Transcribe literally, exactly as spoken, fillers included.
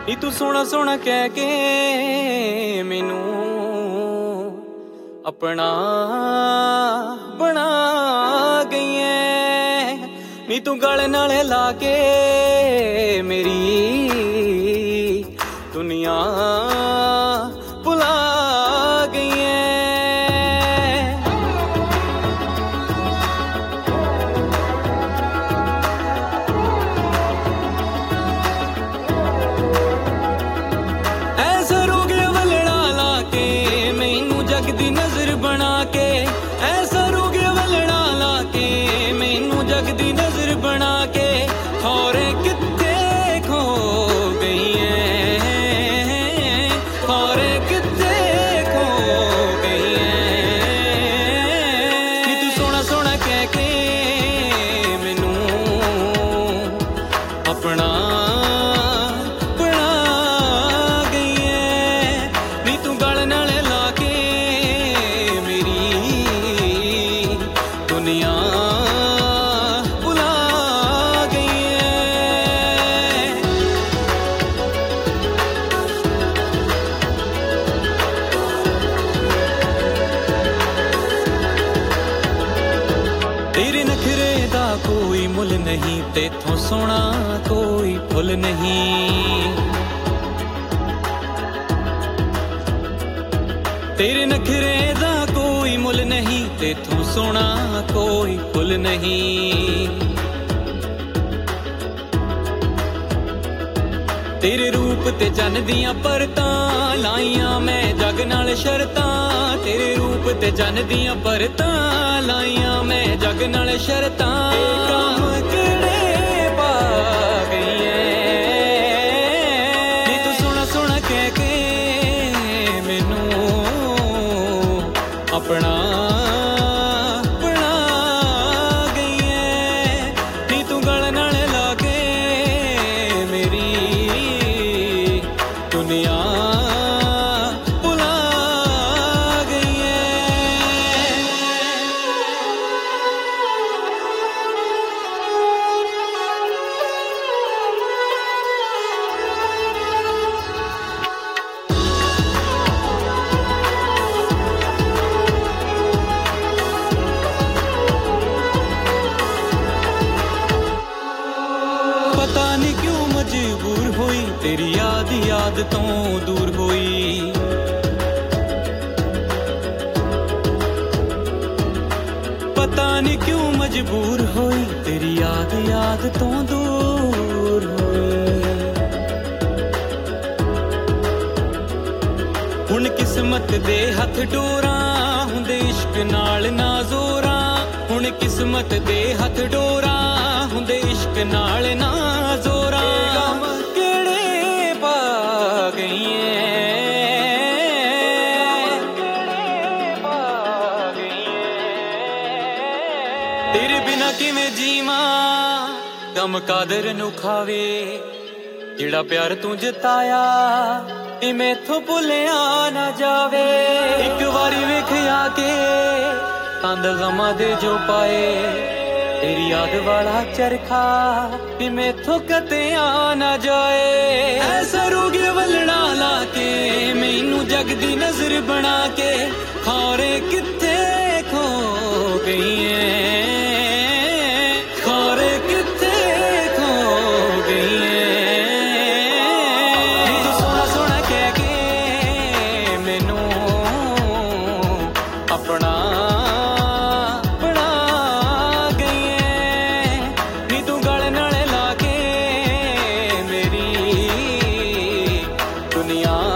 ਨੀ ਤੂੰ ਸੋਹਣਾ ਸੋਹਣਾ ਕਹਿ ਕੇ ਮੈਨੂੰ ਆਪਣਾ ਬਣਾ ਗਈ ਐ। ਨੀ ਤੂੰ ਗਲ ਨਾਲੇ ਲਾ ਕੇ ਮੇਰੀ ਦੁਨੀਆ ਭੁਲਾ ਗਈ ਐ। ਐਸਾ ਰੋਗ ਵਲੜਾ ਲਾ ਕੇ ਮੈਨੂੰ ਜਗ ਦੀ ਨਜ਼ਰ ਬਣਾ ਕੇ, ਐਸਾ ਰੋਗ ਵਲੜਾ ਲਾ ਕੇ ਮੈਨੂੰ ਜਗ ਦੀ ਨਜ਼ਰ ਬਣਾ ਕੇ, ਖੌਰੇ ਕਿੱਥੇ ਖੋ ਗਈ ਐ, ਖੌਰੇ ਕਿੱਥੇ ਖੋ ਗਈ ਐ। ਨੀ ਤੂੰ ਸੋਹਣਾ ਸੋਹਣਾ ਕਹਿ ਕੇ ਮੈਨੂੰ ਆਪਣਾ ਬਣਾ ਗਈ ਐ। ਨੀ ਤੂੰ ਗਲ ਨਾਲੇ ਲਾ ਕੇ ਮੇਰੀ ਦੁਨੀਆ ਭੁਲਾ ਗਈ ਐ। ਤੇਰੇ ਨਖਰੇ ਦਾ ਕੋਈ ਮੁੱਲ ਨਹੀਂ, ਤੇਥੋਂ ਸੋਹਣਾ ਕੋਈ ਫੁੱਲ ਨਹੀਂ। ਤੇਰੇ ਨਖਰੇ ਦਾ ਕੋਈ ਮੁੱਲ ਨਹੀਂ, ਤੇਥੋਂ ਸੋਹਣਾ ਕੋਈ ਫੁੱਲ ਨਹੀਂ। ਤੇਰੇ ਰੂਪ ਤੇ ਚੰਨ ਦੀਆਂ ਪਰਤਾਂ ਲਾਈਆਂ ਮੈਂ ਜਗ ਨਾਲ ਸ਼ਰਤਾਂ, ਤੇਰੇ ਰੂਪ ਤੇ ਚੰਨ ਦੀਆਂ ਪਰਤਾਂ ਲਾਈਆਂ ਮੈਂ ਜਗ ਨਾਲ ਸ਼ਰਤਾਂ। ਕੰਮ ਕਿਹੜੇ ਪਾ ਗਈ ਐ, ਨੀ ਤੂੰ ਸੋਹਣਾ ਸੋਹਣਾ ਕਹਿ ਕੇ ਮੈਨੂੰ ਆਪਣਾ ਬਣਾ ਗਈ ਐ। ਨੀ ਤੂੰ ਗਲ ਨਾਲੇ ਲਾ ਕੇ ਮੇਰੀ ਦੁਨੀਆ ਭੁਲਾ ਗਈ ਐ। ਪਤਾ ਨੀ ਕਿਉਂ ਮਜਬੂਰ ਹੋਈ, ਤੇਰੀ ਯਾਦ ਯਾਦ ਤੋਂ ਦੂਰ ਹੋਈ। ਪਤਾ ਨੀ ਕਿਉਂ ਮਜਬੂਰ ਹੋਈ, ਤੇਰੀ ਯਾਦ ਯਾਦ ਤੋਂ ਦੂਰ ਹੋਈ। ਹੁਣ ਕਿਸਮਤ ਦੇ ਹੱਥ ਡੋਰਾਂ ਹੁੰਦੇ ਇਸ਼ਕ ਨਾਲ ਨਾ ਜ਼ੋਰਾਂ, ਹੁਣ ਕਿਸਮਤ ਦੇ ਹੱਥ ਡੋਰਾਂ ਹੁੰਦੇ ਇਸ਼ਕ ਨਾਲ ਨਾ ਜ਼ੋਰਾਂ। ਕੰਮ ਕਿਹੜੇ ਪਾ ਗਈ ਐ, ਕਿਹੜੇ ਪਾ ਗਈ ਐ। ਤੇਰੇ ਬਿਨਾ ਕਿਵੇਂ ਜੀਵਾਂ ਗਮ ਕਾਦਰ ਨੂੰ ਖਾਵੇ, ਜਿਹੜਾ ਪਿਆਰ ਤੂੰ ਜਤਾਇਆ ਇਹ ਮੈਥੋਂ ਭੁੱਲਿਆ ਨਾ ਜਾਵੇ। ਇੱਕ ਵਾਰੀ ਵੇਖਿਆ ਕੇ ਤੰਦ ਗਮਾਂ ਦੇ ਜੋ ਪਾਏ, ਤੇਰੀ ਯਾਦ ਵਾਲਾ ਚਰਖਾ ਵੀ ਮੈਥੋਂ ਕਦੇ ਆ ਨਾ ਜਾਏ। ਐਸਾ ਰੋਗ ਵਲੜਾ ਲਾ ਕੇ ਮੈਨੂੰ ਜਗ ਦੀ ਨਜ਼ਰ ਬਣਾ ਕੇ, ਖੌਰੇ ਕਿੱਥੇ ਖੋ ਗਈ ਐ, ਖੌਰੇ ਕਿੱਥੇ ਖੋ ਗਈ ਐ। ਨੀ ਤੂੰ ਸੋਹਣਾ ਸੋਹਣਾ ਕਹਿ ਕੇ ਮੈਨੂੰ ਆਪਣਾ ਦੁਨੀਆ